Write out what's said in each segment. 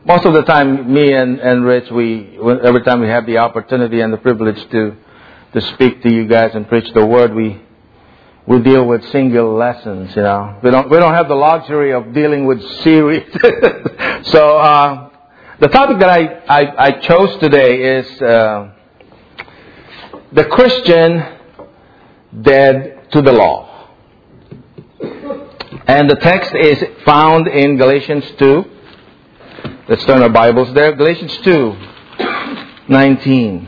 Most of the time, me and Rich, every time we have the opportunity and the privilege to speak to you guys and preach the Word, we deal with single lessons. We don't have the luxury of dealing with series. So the topic that I chose today is the Christian dead to the law. And the text is found in Galatians 2. Let's turn our Bibles there. Galatians 2:19.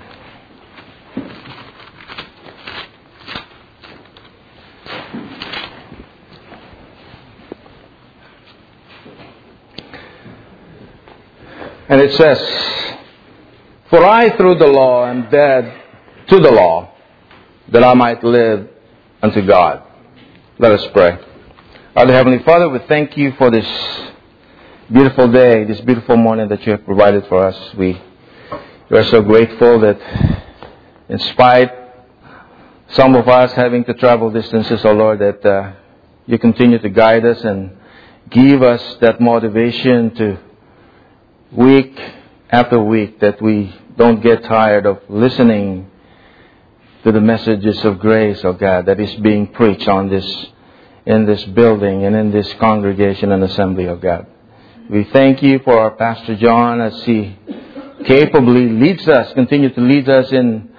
And it says, "For I through the law am dead to the law, that I might live unto God." Let us pray. Our Heavenly Father, we thank you for this beautiful day, this beautiful morning that you have provided for us. We are so grateful that in spite some of us having to travel distances, oh Lord, that you continue to guide us and give us that motivation to week after week, that we don't get tired of listening to the messages of grace, oh God, that is being preached in this building and in this congregation and assembly, oh God. We thank you for our Pastor John as he capably leads us, continue to lead us in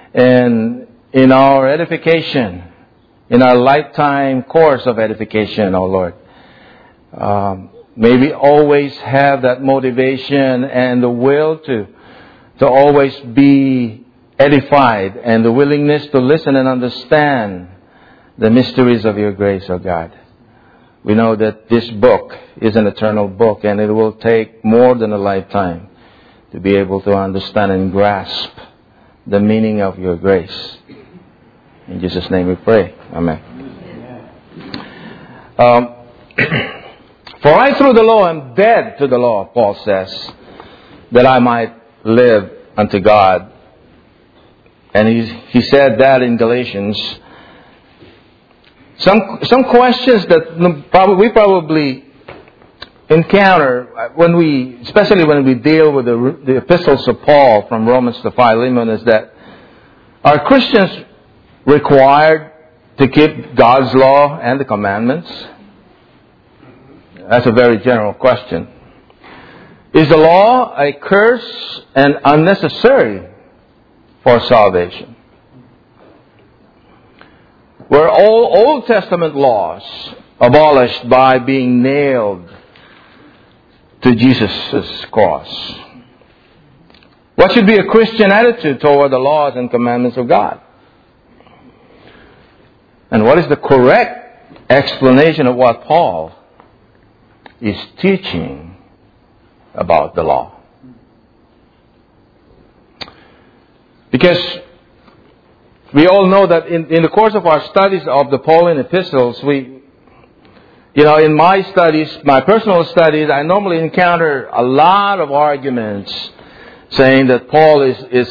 our edification, in our lifetime course of edification, oh Lord. May we always have that motivation and the will to always be edified and the willingness to listen and understand the mysteries of your grace, oh God. We know that this book is an eternal book, and it will take more than a lifetime to be able to understand and grasp the meaning of your grace. In Jesus' name we pray. Amen. For I through the law am dead to the law, Paul says, that I might live unto God. And he said that in Galatians. Some questions that we probably encounter especially when we deal with the epistles of Paul from Romans to Philemon, is that are Christians required to keep God's law and the commandments? That's a very general question. Is the law a curse and unnecessary for salvation? Were all Old Testament laws abolished by being nailed to Jesus' cross? What should be a Christian attitude toward the laws and commandments of God? And what is the correct explanation of what Paul is teaching about the law? Because we all know that in the course of our studies of the Pauline epistles, in my studies, my personal studies, I normally encounter a lot of arguments saying that Paul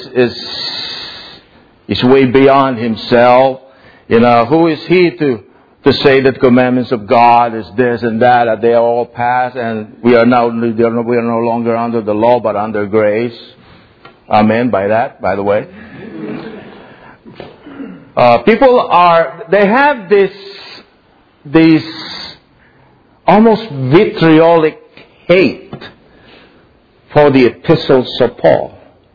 is way beyond himself. Who is he to say that the commandments of God is this and that they are all past, and we are no longer under the law but under grace. Amen. By that, by the way. They have this almost vitriolic hate for the epistles of Paul.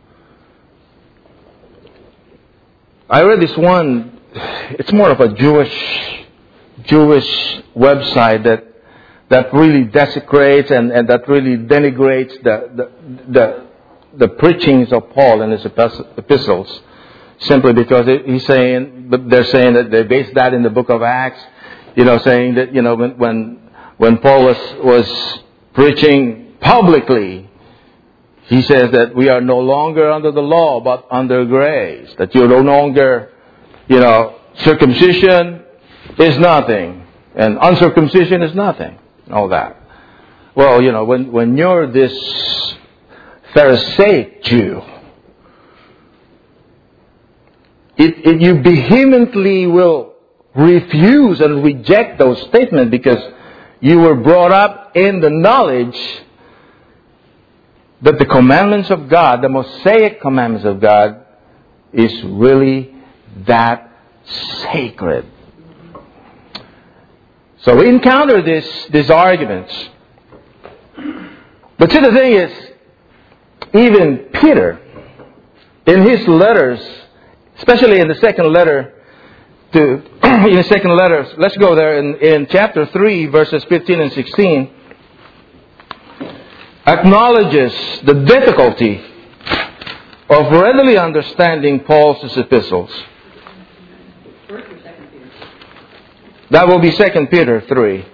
I read this one, it's more of a Jewish website that really desecrates and that really denigrates the preachings of Paul in his epistles. Simply because they're saying that they base that in the book of Acts, saying that when Paul was preaching publicly, he says that we are no longer under the law but under grace. That you're no longer, circumcision is nothing and uncircumcision is nothing. All that. Well, when you're this Pharisaic Jew, you vehemently will refuse and reject those statements because you were brought up in the knowledge that the commandments of God, the Mosaic commandments of God, is really that sacred. So we encounter these arguments. But see, the thing is, even Peter, in his letters, especially in the second letter, let's go there in chapter 3, verses 15 and 16, acknowledges the difficulty of readily understanding Paul's epistles. That will be 2 Peter 3.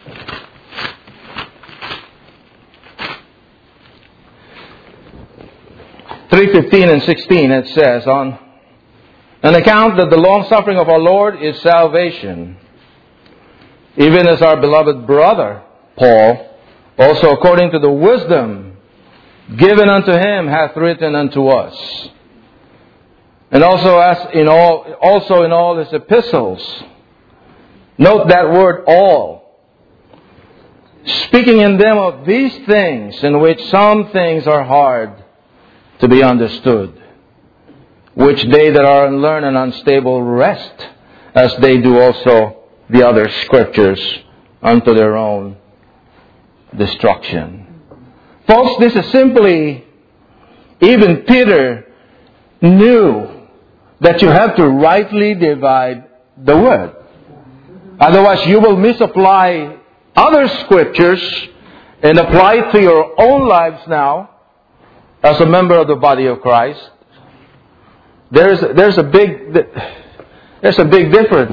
Verse 15 and 16, it says, on an account that the long suffering of our Lord is salvation, even as our beloved brother, Paul, also according to the wisdom given unto him, hath written unto us. And also in all his epistles. Note that word all. Speaking in them of these things, in which some things are hard to be understood, which they that are unlearned and unstable wrest, as they do also the other scriptures, unto their own destruction. Folks, this is simply, even Peter knew that you have to rightly divide the word. Otherwise, you will misapply other scriptures and apply it to your own lives now as a member of the body of Christ. There's a big difference.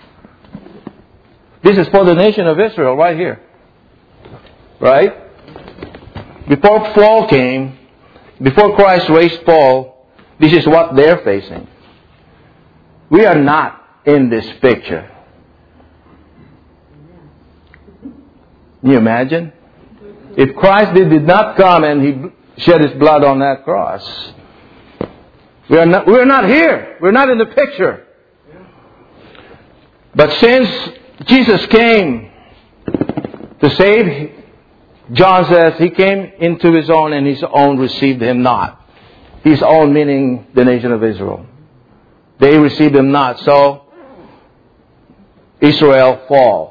This is for the nation of Israel right here. Right? Before Paul came, before Christ raised Paul, this is what they're facing. We are not in this picture. Can you imagine? If Christ did not come and He shed His blood on that cross, we are not here. We're not in the picture. But since Jesus came to save, John says He came into His own and His own received Him not. His own meaning the nation of Israel. They received Him not. So Israel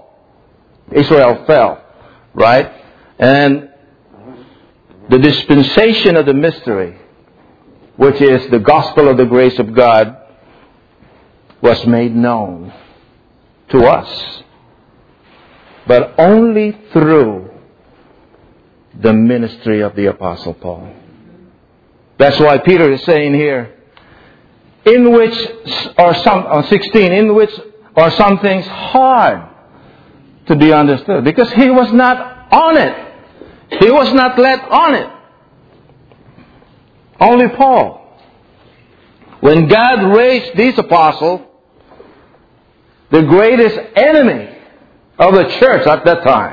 fell. Right? And the dispensation of the mystery, which is the gospel of the grace of God, was made known to us. But only through the ministry of the Apostle Paul. That's why Peter is saying here, in which are some 16, in which are some things hard to be understood. Because he was not on it. He was not led on it. Only Paul. When God raised this apostle, the greatest enemy of the church at that time,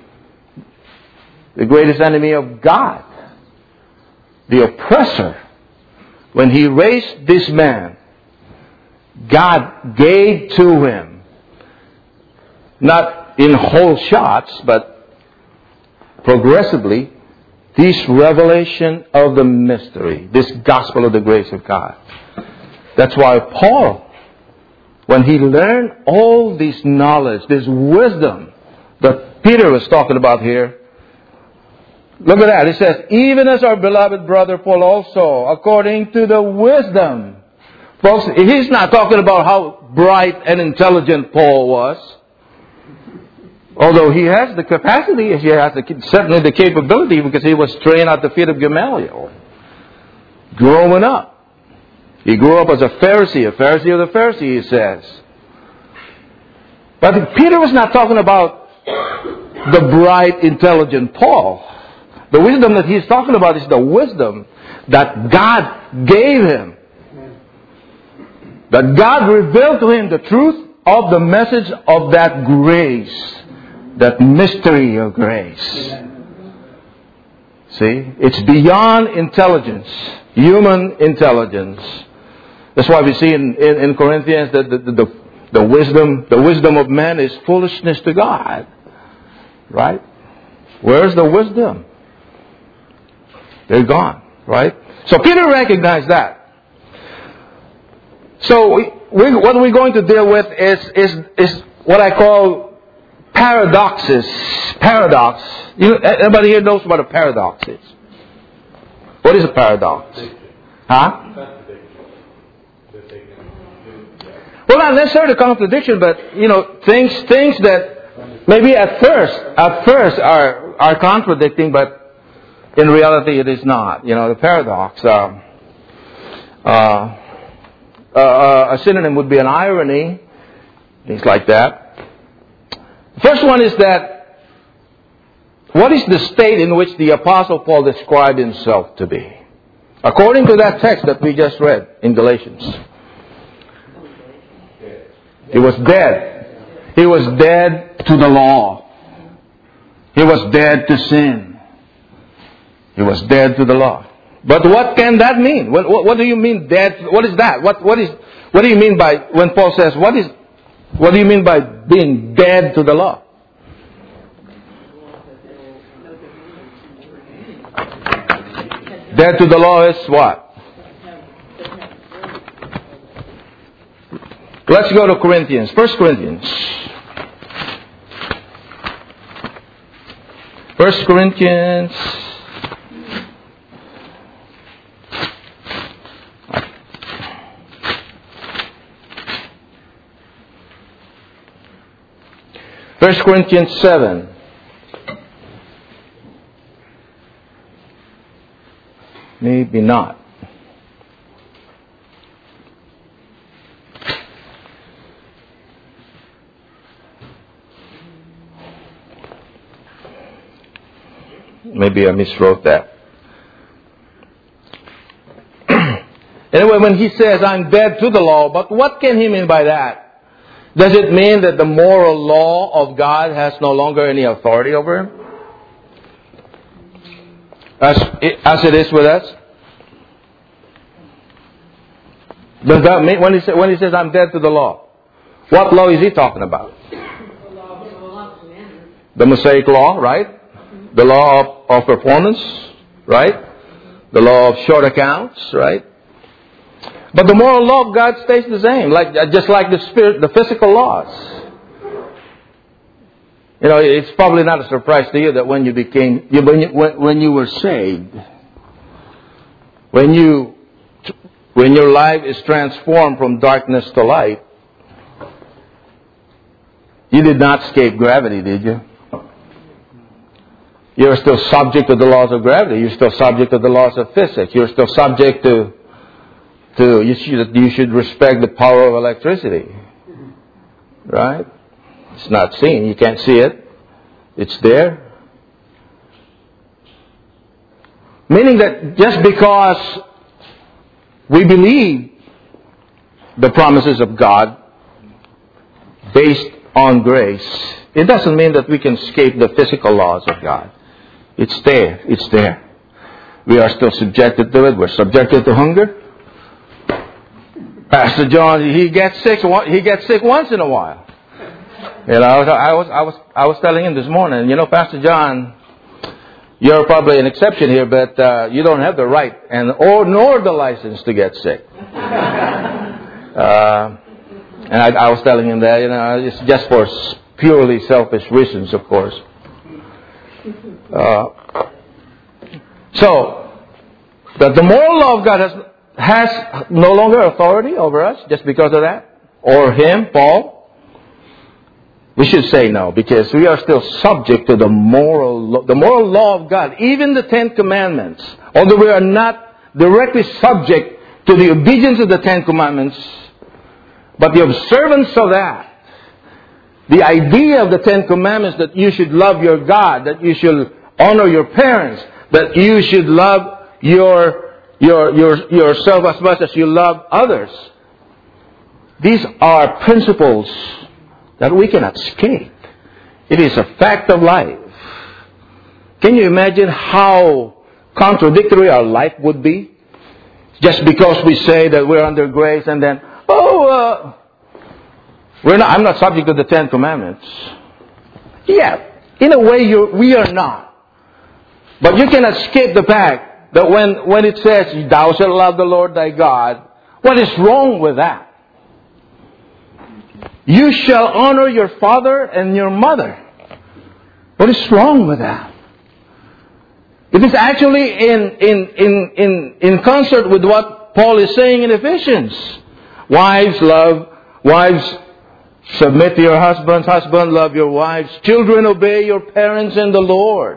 the greatest enemy of God, the oppressor, when He raised this man, God gave to him, not in whole shots, but progressively, this revelation of the mystery, this gospel of the grace of God. That's why Paul, when he learned all this knowledge, this wisdom that Peter was talking about here, look at that. It says, even as our beloved brother Paul also, according to the wisdom. Folks, he's not talking about how bright and intelligent Paul was. Although he has the capacity, he has certainly the capability, because he was trained at the feet of Gamaliel. Growing up. He grew up as a Pharisee of the Pharisees, he says. But Peter was not talking about the bright, intelligent Paul. The wisdom that he's talking about is the wisdom that God gave him. That God revealed to him the truth of the message of that grace. That mystery of grace. See? It's beyond intelligence. Human intelligence. That's why we see in Corinthians that the wisdom of man is foolishness to God. Right? Where's the wisdom? They're gone, right? So Peter recognized that. So what we're going to deal with is what I call paradoxes. Paradox. Everybody here knows what a paradox is. What is a paradox? Huh? Well, not necessarily contradiction, but things that maybe at first are contradicting, but in reality it is not. The paradox. A synonym would be an irony, things like that. The first one is that what is the state in which the Apostle Paul described himself to be? According to that text that we just read in Galatians. He was dead. He was dead to the law. He was dead to sin. He was dead to the law. But what can that mean? What do you mean dead? What is that? What do you mean by, when Paul says, what do you mean by being dead to the law? Dead to the law is what? Let's go to Corinthians. 1 Corinthians. 1 Corinthians. First Corinthians 7. Maybe not. Maybe I miswrote that. Anyway, when he says, I'm dead to the law, but what can he mean by that? Does it mean that the moral law of God has no longer any authority over him? As it is with us? Does that mean, when he says, I'm dead to the law, what law is he talking about? The Mosaic law, right? The law of performance, right? The law of short accounts, right? But the moral law of God stays the same, just like the physical laws. It's probably not a surprise to you that when you were saved, when your life is transformed from darkness to light, you did not escape gravity, did you? You're still subject to the laws of gravity. You're still subject to the laws of physics. You're still subject to you should respect the power of electricity. Right? It's not seen. You can't see it. It's there. Meaning that just because we believe the promises of God based on grace, it doesn't mean that we can escape the physical laws of God. It's there. It's there. We are still subjected to it. We're subjected to hunger. Pastor John, he gets sick once in a while. I was telling him this morning, Pastor John, you're probably an exception here, but you don't have the right nor the license to get sick. And I was telling him that, it's just for purely selfish reasons, of course. So, that the moral law of God has no longer authority over us just because of that? Or him, Paul? We should say no, because we are still subject to the moral law of God. Even the Ten Commandments, although we are not directly subject to the obedience of the Ten Commandments, but the observance of that, the idea of the Ten Commandments that you should love your God, that you should honor your parents, that you should love yourself as much as you love others. These are principles that we cannot escape. It is a fact of life. Can you imagine how contradictory our life would be? Just because we say that we're under grace and then, I'm not subject to the Ten Commandments. Yeah, in a way we are not. But you cannot escape the fact that when it says, thou shalt love the Lord thy God, what is wrong with that? You shall honor your father and your mother. What is wrong with that? It is actually in concert with what Paul is saying in Ephesians. Wives, submit to your husbands. Husbands, love your wives. Children, obey your parents in the Lord.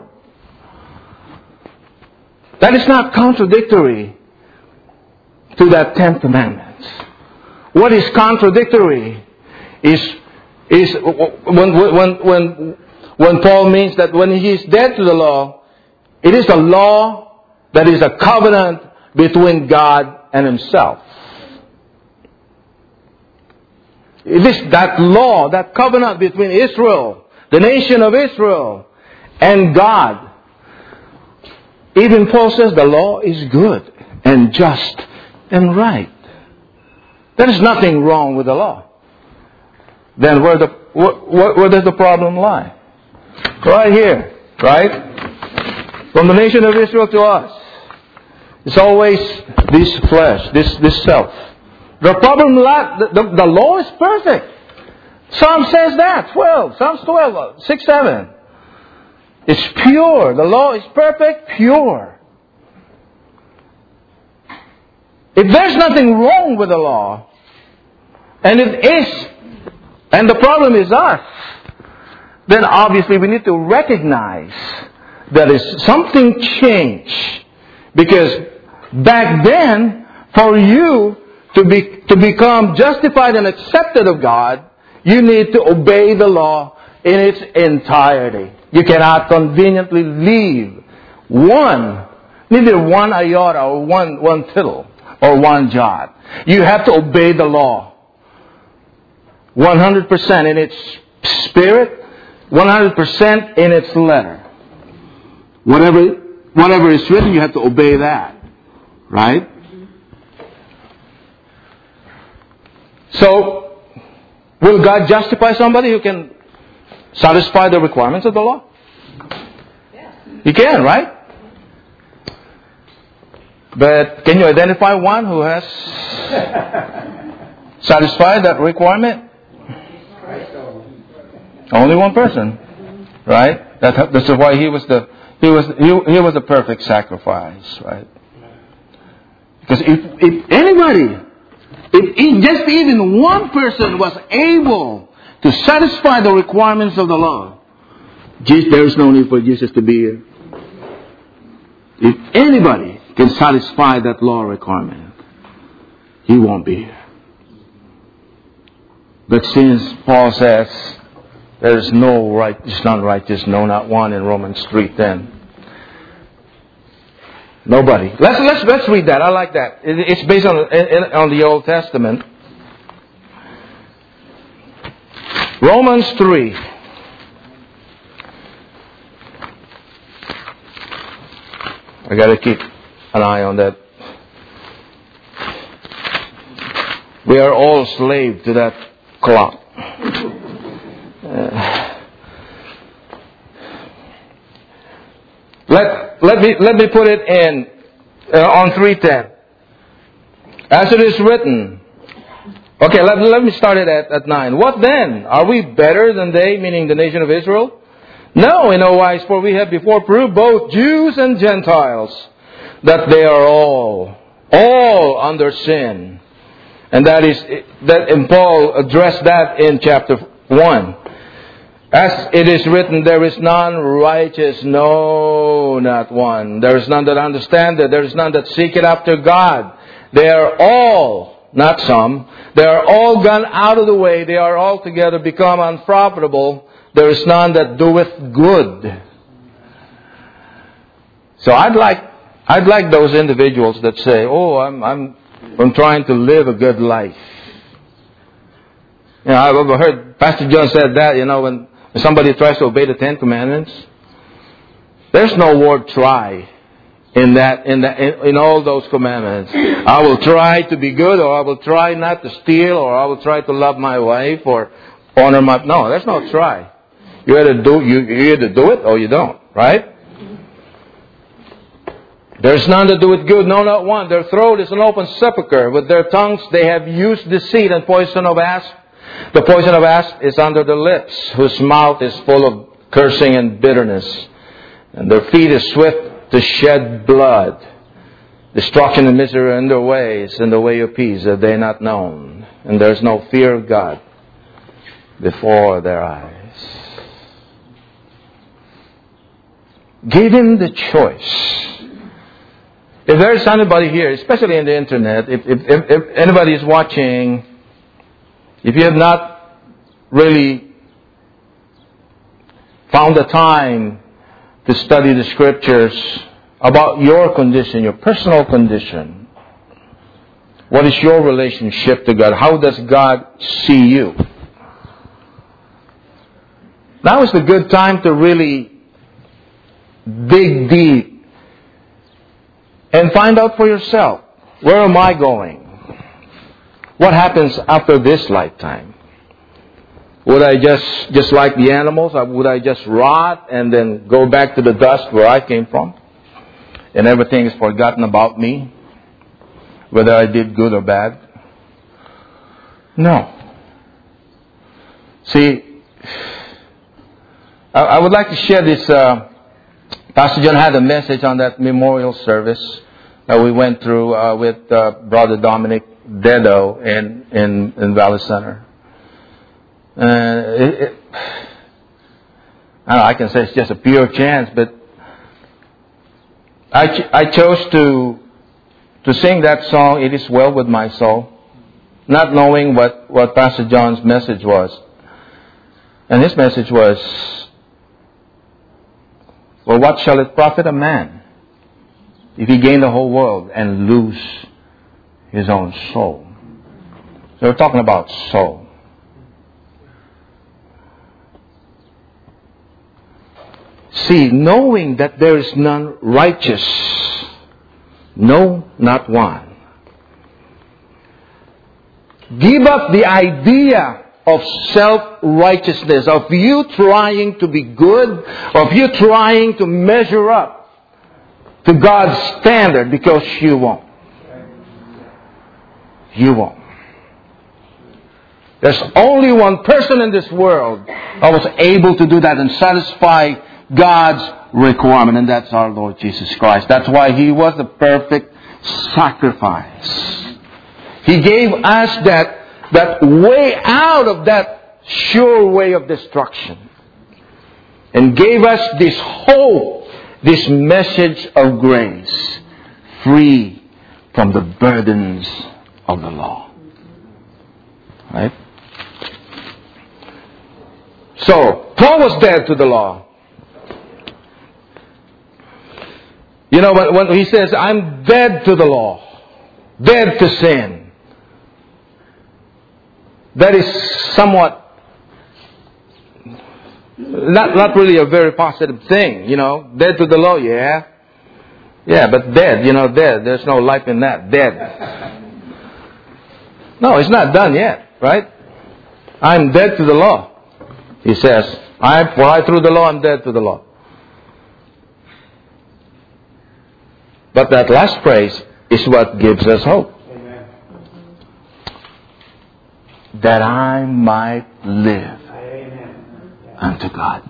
That is not contradictory to that 10th commandment. What is contradictory is when Paul means that when he is dead to the law, it is a law that is a covenant between God and himself. It is that law, that covenant between Israel, the nation of Israel, and God. Even Paul says the law is good and just and right. There is nothing wrong with the law. Then where does the problem lie? Right here, right? From the nation of Israel to us. It's always this flesh, this self. The problem lies, the law is perfect. Psalm says that, Psalms 12, 6, 7. It's pure. The law is perfect, pure. If there's nothing wrong with the law, and the problem is us, then obviously we need to recognize that something changed. Because back then, for you to become justified and accepted of God, you need to obey the law in its entirety. You cannot conveniently leave neither one iota or one tittle or one jot. You have to obey the law 100% in its spirit, 100% in its letter. Whatever is written, you have to obey that. Right? So, will God justify somebody who can satisfy the requirements of the law? He can, right? But can you identify one who has satisfied that requirement? Only one person, right? That's why he was the perfect sacrifice, right? Because if anybody, if just even one person was able to satisfy the requirements of the law, there is no need for Jesus to be here. If anybody can satisfy that law requirement, he won't be here. But since Paul says there is no righteous, none righteous, no, not one in Romans 3:10. Nobody. Let's read that. I like that. It's based on the Old Testament. Romans 3. I got to keep an eye on that. We are all slave to that clock. Let me put it in on 3:10. As it is written. Okay, let me start it at 9. What then? Are we better than they, meaning the nation of Israel? No, in no wise, for we have before proved both Jews and Gentiles that they are all under sin. And and Paul addressed that in chapter 1. As it is written, there is none righteous, no, not one. There is none that understand it. There is none that seek it after God. They are all, not some, they are all gone out of the way. They are altogether become unprofitable. There is none that doeth good. So I'd like those individuals that say, "Oh, I'm trying to live a good life." You know, I've heard Pastor John said that. You know, when somebody tries to obey the 10 Commandments, there's no word "try" in all those commandments. I will try to be good, or I will try not to steal, or I will try to love my wife, or honor my. No, there's no try. You either do it or you don't, right? There is none that doeth good, no, not one. Their throat is an open sepulchre. With their tongues they have used deceit and poison of asp. The poison of asp is under their lips, whose mouth is full of cursing and bitterness. And their feet is swift to shed blood. Destruction and misery are in their ways, and the way of peace have they not known. And there is no fear of God before their eyes. Give him the choice. If there is anybody here, especially in the internet, if anybody is watching, if you have not really found the time to study the Scriptures about your condition, your personal condition, what is your relationship to God? How does God see you? Now is the good time to really dig deep and find out for yourself, where am I going? What happens after this lifetime? Would I just like the animals, or would I just rot and then go back to the dust where I came from? And everything is forgotten about me, whether I did good or bad? No. See, I would like to share this. Pastor John had a message on that memorial service that we went through with Brother Dominic Dedo in Valley Center. I can say it's just a pure chance, but I chose to sing that song, It Is Well With My Soul, not knowing what Pastor John's message was. And his message was, well, what shall it profit a man if he gain the whole world and lose his own soul? So we're talking about soul. See, knowing that there is none righteous, no, not one. Give up the idea of self-righteousness, of you trying to be good, of you trying to measure up to God's standard, because you won't. You won't. There's only one person in this world that was able to do that and satisfy God's requirement, and that's our Lord Jesus Christ. That's why He was the perfect sacrifice. He gave us that way out of that sure way of destruction, and gave us this hope, this message of grace, free from the burdens of the law. Right? So, Paul was dead to the law. You know, when he says, I'm dead to the law, dead to sin, that is somewhat not really a very positive thing, you know. Dead to the law, yeah. Yeah, but dead, dead. There's no life in that. Dead. No, it's not done yet, right? I'm dead to the law. He says, for I through the law am dead to the law. But that last phrase is what gives us hope. Amen. That I might live unto God.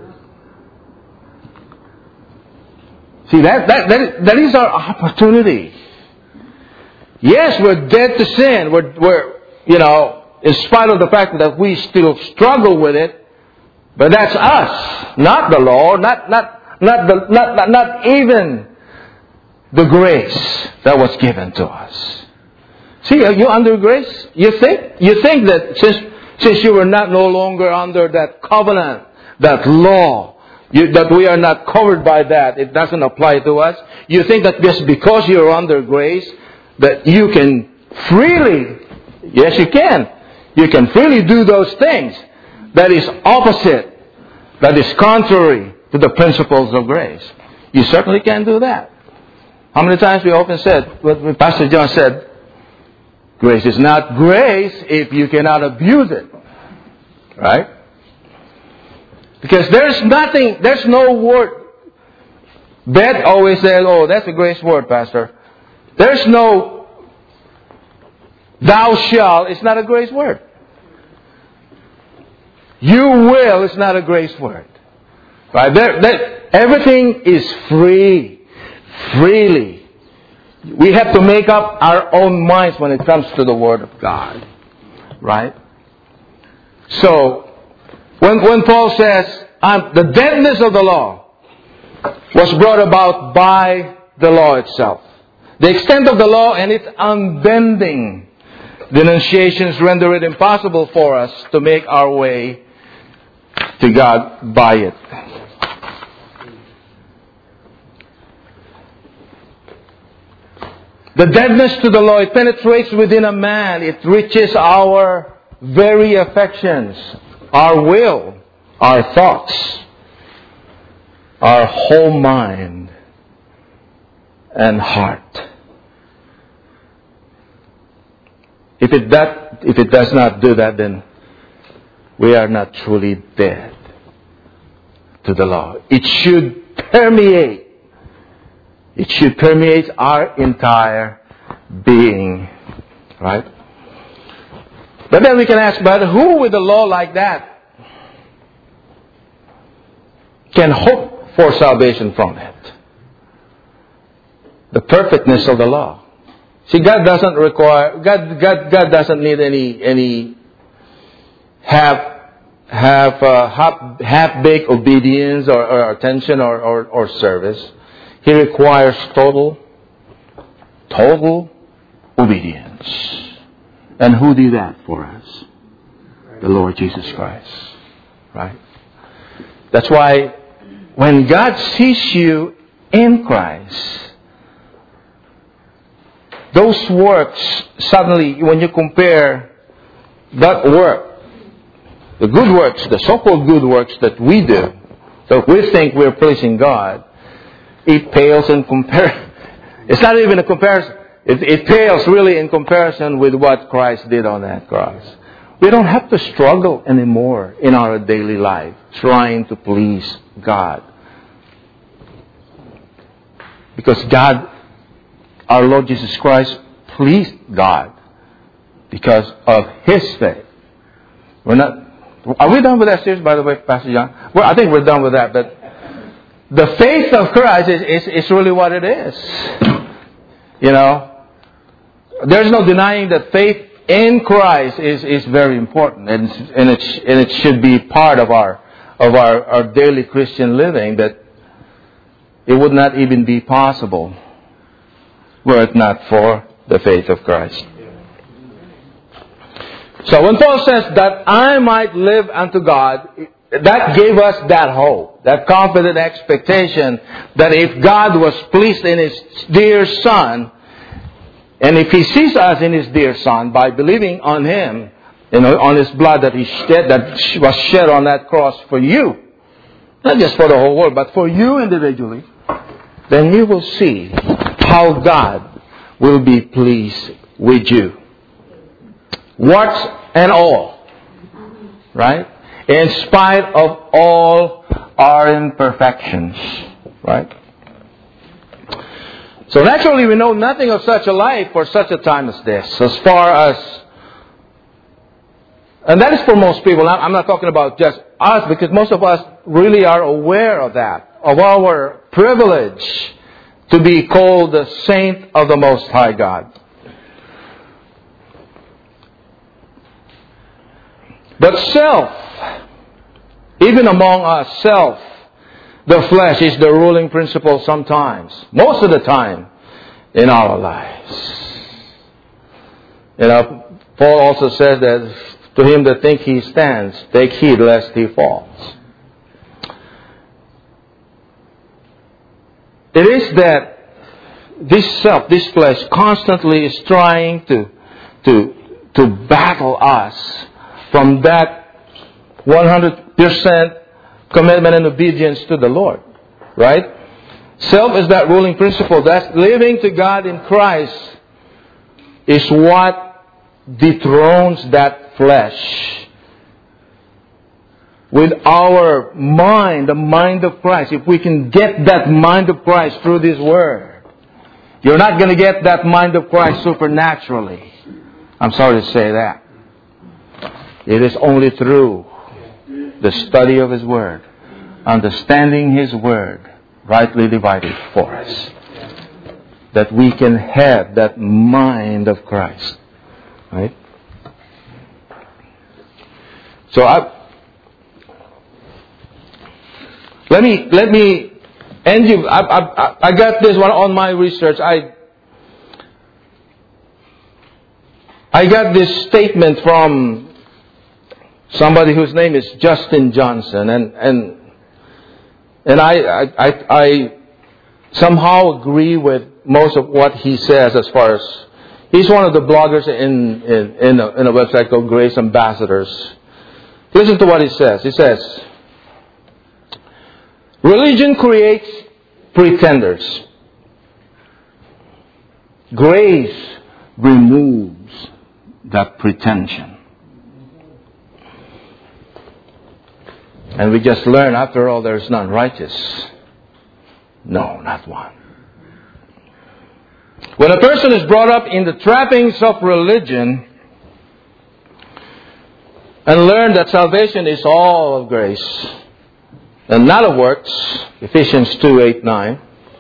See, that is our opportunity. Yes, we're dead to sin. We're in spite of the fact that we still struggle with it, but that's us, not the law, not even the grace that was given to us. See, are you under grace? You think that since you were no longer under that covenant, that law, that we are not covered by that, it doesn't apply to us. You think that just because you're under grace, that you can freely, yes you can freely do those things that is opposite, that is contrary to the principles of grace. You certainly can do that. How many times we often said, what Pastor John said, grace is not grace if you cannot abuse it. Right? Because there's no word. Beth always says, oh, that's a grace word, Pastor. There's no thou shalt. It's not a grace word. You will is not a grace word. Right? Everything is free. Freely. We have to make up our own minds when it comes to the Word of God. Right? So, when Paul says, the deadness of the law was brought about by the law itself. The extent of the law and its unbending denunciations render it impossible for us to make our way to God by it. The deadness to the law, it penetrates within a man. It reaches our very affections, our will, our thoughts, our whole mind and heart. If it does not do that, then we are not truly dead to the law. It should permeate. It should permeate our entire being. Right? But then we can ask, but who with a law like that can hope for salvation from it? The perfectness of the law. See, God doesn't require, God doesn't need any half-baked obedience or attention or service. He requires total obedience. And who did that for us? The Lord Jesus Christ. Right? That's why when God sees you in Christ, those works, suddenly, when you compare that work, the good works, the so-called good works that we do, that we think we're pleasing God, it pales in comparison. It's not even a comparison. It pales really in comparison with what Christ did on that cross. We don't have to struggle anymore in our daily life trying to please God. Because God, our Lord Jesus Christ, pleased God because of His faith. Are we done with that series, by the way, Pastor John? Well, I think we're done with that, but the faith of Christ is really what it is. You know, there's no denying that faith in Christ is very important, and it should be part of our daily Christian living. That it would not even be possible were it not for the faith of Christ. So when Paul says that I might live unto God, that gave us that hope, that confident expectation that if God was pleased in His dear Son, and if He sees us in His dear Son by believing on Him, on His blood that was shed on that cross for you, not just for the whole world, but for you individually, then you will see how God will be pleased with you. Warts and all. Right? In spite of all our imperfections. Right? So naturally we know nothing of such a life for such a time as this. As far as... And that is for most people. I'm not talking about just us, because most of us really are aware of that. Of our privilege to be called the saint of the Most High God. But self, even among us, the flesh is the ruling principle sometimes, most of the time, in our lives. You know, Paul also said that to him that think he stands, take heed lest he falls. It is that this self, this flesh, constantly is trying to battle us from that 100% commitment and obedience to the Lord. Right? Self is that ruling principle. That's living to God in Christ is what dethrones that flesh. with our mind, the mind of Christ, if we can get that mind of Christ through this Word, you're not going to get that mind of Christ supernaturally. I'm sorry to say that. It is only through the study of His Word, understanding His Word, rightly divided for us, that we can have that mind of Christ. Right? So let me end you. I got this one on my research. I got this statement from somebody whose name is Justin Johnson, and I somehow agree with most of what he says. As far as he's one of the bloggers in a website called Grace Ambassadors. Listen to what he says. He says, religion creates pretenders. Grace removes that pretension. And we just learn, after all, there is none righteous. No, not one. When a person is brought up in the trappings of religion and learn that salvation is all of grace and not of works, Ephesians 2:8-9,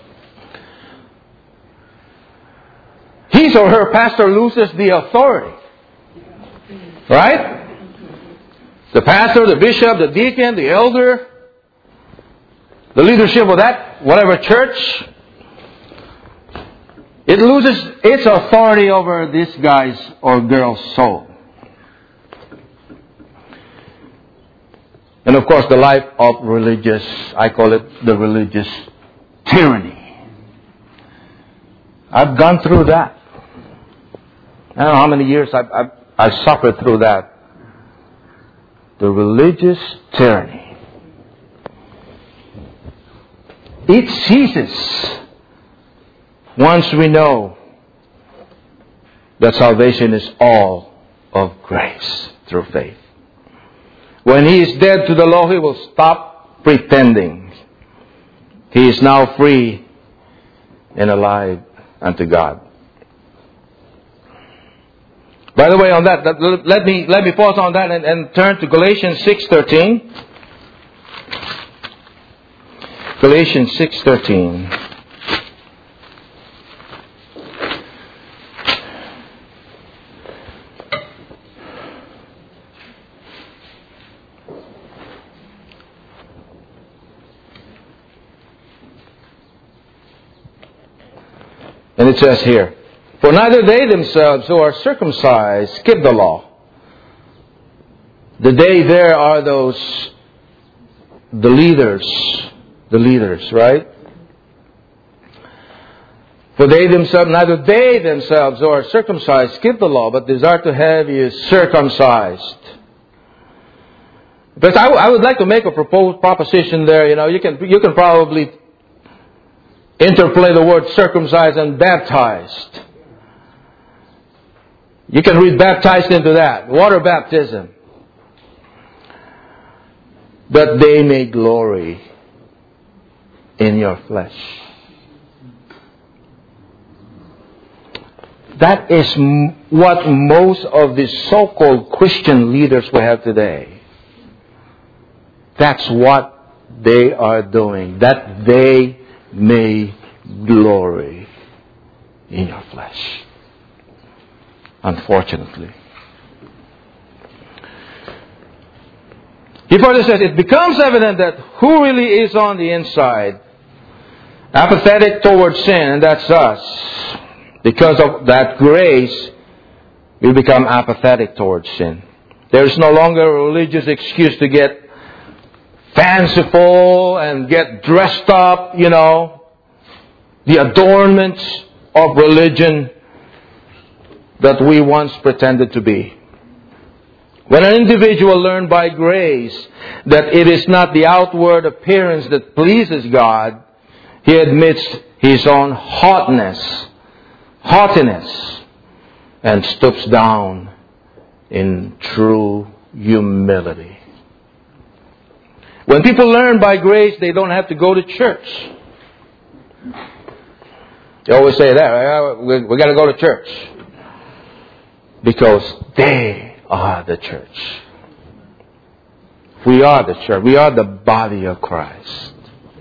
his or her pastor loses the authority. Right? The pastor, the bishop, the deacon, the elder, the leadership of that, whatever church, it loses its authority over this guy's or girl's soul. And of course, the life of religious, I call it the religious tyranny. I've gone through that. I don't know how many years I've suffered through that. The religious tyranny. It ceases once we know that salvation is all of grace through faith. When he is dead to the law, he will stop pretending. He is now free and alive unto God. By the way, on that, let me pause on that and turn to Galatians 6:13. Galatians 6:13. And it says here, for neither they themselves who are circumcised keep the law. The they there are those, the leaders, right? For they themselves, neither they themselves who are circumcised keep the law, but desire to have you circumcised. Because I would like to make a proposition there. You know, you can probably interplay the word circumcised and baptized. You can read baptized into that. Water baptism. That they may glory in your flesh. That is what most of the so-called Christian leaders we have today. That's what they are doing. That they may glory in your flesh. Unfortunately. He further says, it becomes evident that who really is on the inside, apathetic towards sin, and that's us. Because of that grace, we become apathetic towards sin. There is no longer a religious excuse to get fanciful and get dressed up, you know, the adornments of religion that we once pretended to be. When an individual learned by grace that it is not the outward appearance that pleases God, he admits his own haughtiness, and stoops down in true humility. When people learn by grace, they don't have to go to church. They always say that, we got to go to church. Because they are the church. We are the church. We are the body of Christ.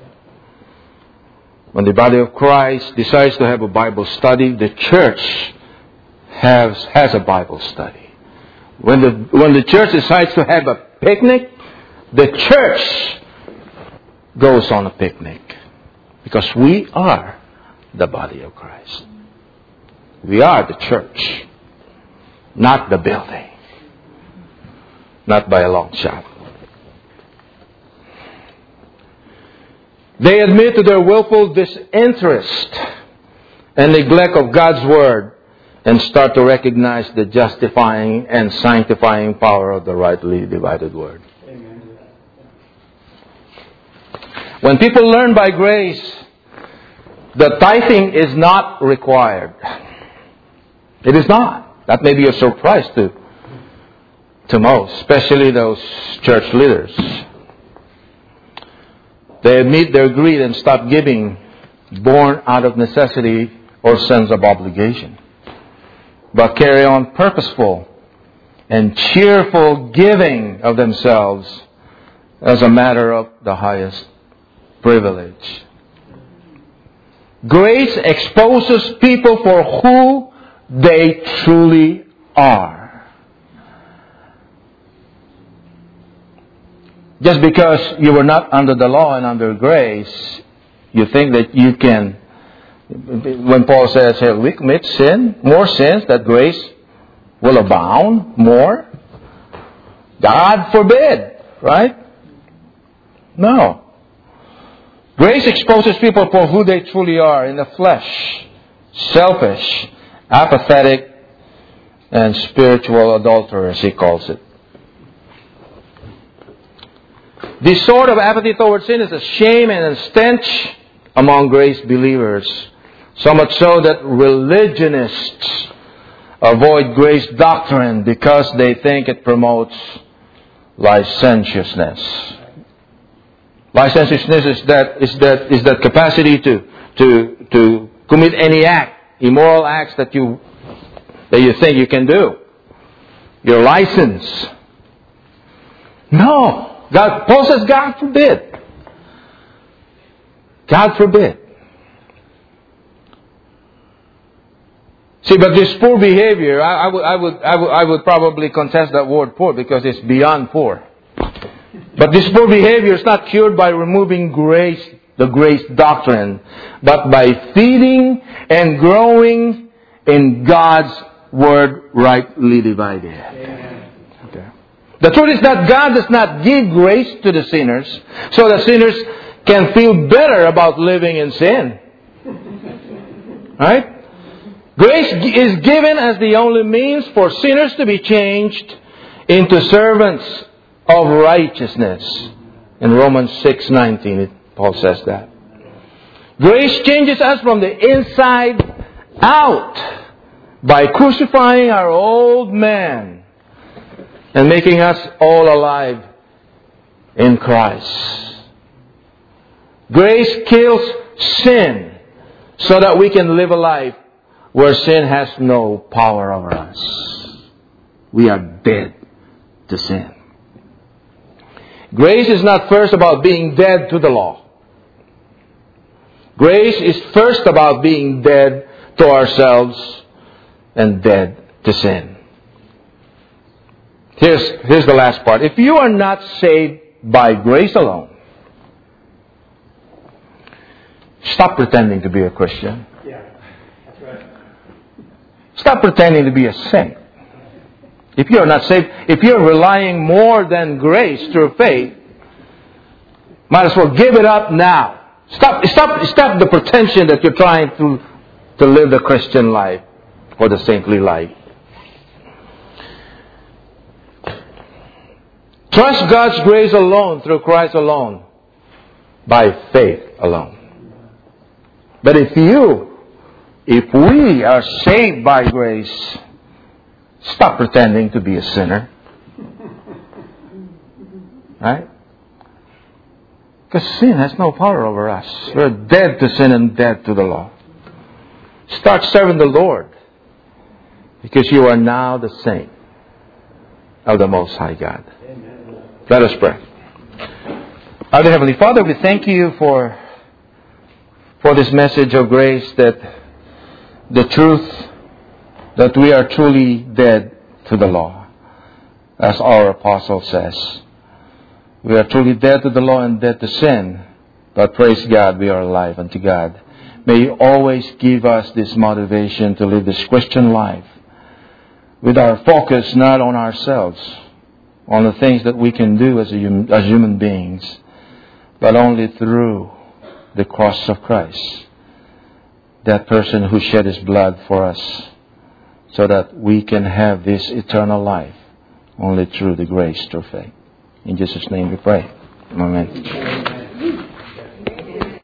When the body of Christ decides to have a Bible study, the church has a Bible study. When the church decides to have a picnic, the church goes on a picnic. Because we are the body of Christ. We are the church, not the building. Not by a long shot. They admit to their willful disinterest and neglect of God's Word and start to recognize the justifying and sanctifying power of the rightly divided Word. Amen. When people learn by grace, the tithing is not required. It is not. That may be a surprise to most, especially those church leaders. They admit their greed and stop giving, born out of necessity or sense of obligation, but carry on purposeful and cheerful giving of themselves as a matter of the highest privilege. Grace exposes people for who they truly are. Just because you were not under the law and under grace, you think that you can, when Paul says, hey, we commit sin, more sins, that grace will abound more. God forbid, right? No. Grace exposes people for who they truly are in the flesh, selfish, apathetic, and spiritual adulterers, he calls it. This sort of apathy towards sin is a shame and a stench among grace believers. So much so that religionists avoid grace doctrine because they think it promotes licentiousness. Licentiousness is that capacity to commit any act, immoral acts that you think you can do. Your license. No. Paul says, God forbid. God forbid. See, but this poor behavior, I would probably contest that word poor because it's beyond poor. But this poor behavior is not cured by removing grace, the grace doctrine, but by feeding and growing in God's Word rightly divided. Amen. The truth is that God does not give grace to the sinners so that sinners can feel better about living in sin. Right? Grace is given as the only means for sinners to be changed into servants of righteousness. In Romans 6:19, Paul says that. Grace changes us from the inside out by crucifying our old man and making us all alive in Christ. Grace kills sin so that we can live a life where sin has no power over us. We are dead to sin. Grace is not first about being dead to the law. Grace is first about being dead to ourselves and dead to sin. Here's the last part. If you are not saved by grace alone, stop pretending to be a Christian. Yeah, that's right. Stop pretending to be a saint. If you are not saved, if you're relying more than grace through faith, might as well give it up now. Stop the pretension that you're trying to live the Christian life or the saintly life. Trust God's grace alone through Christ alone, by faith alone. But if we are saved by grace, stop pretending to be a sinner. Right? Because sin has no power over us. We're dead to sin and dead to the law. Start serving the Lord, because you are now the saint of the Most High God. Amen. Let us pray. Our dear Heavenly Father, we thank you for this message of grace, that the truth that we are truly dead to the law, as our apostle says. We are truly dead to the law and dead to sin, but praise God, we are alive unto God. May you always give us this motivation to live this Christian life with our focus not on ourselves, on the things that we can do as human beings, but only through the cross of Christ, that person who shed His blood for us, so that we can have this eternal life only through the grace through faith. In Jesus' name we pray. Amen.